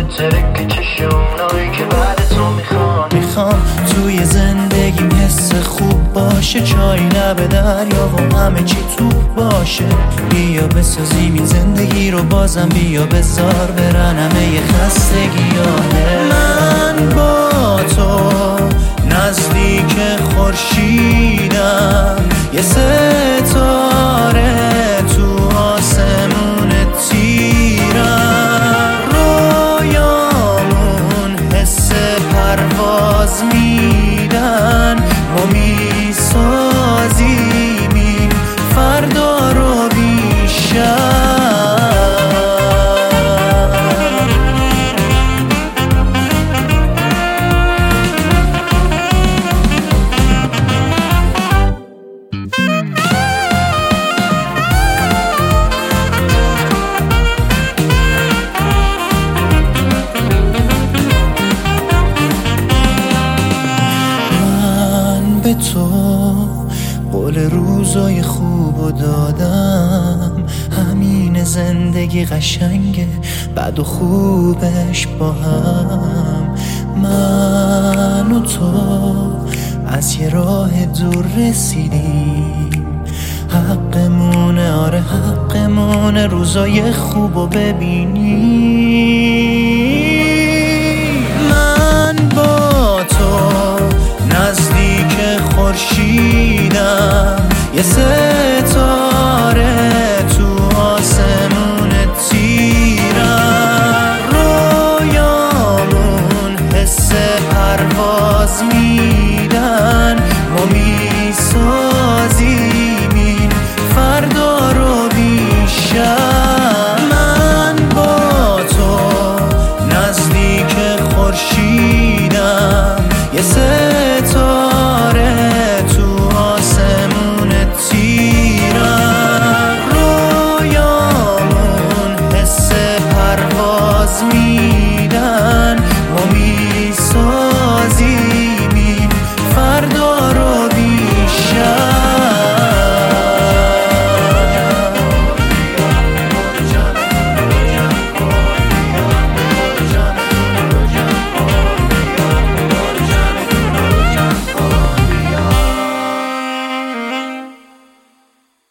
ترک چشمونایی که بعد تو میخوام توی زندگیم حس خوب باشه، چای لب دریا و همه چی تو باشه. بیا بسازیم این زندگی رو بازم، بیا بذار برن همه خستگیانه. من با تو نزدیک خورشیدم، یه ستاره تو آسمون تیرم. رویامون حس پرواز میدن، ما میسازیم این فردا رو بیشتر. به تو قول روزای خوبو دادم، همین زندگی قشنگه بد و خوبش با هم. من و تو از یه راه دور رسیدیم، حقمونه، آره حقمونه روزای خوبو ببینیم. من با تو نزدیک خورشیدم، یه ستاره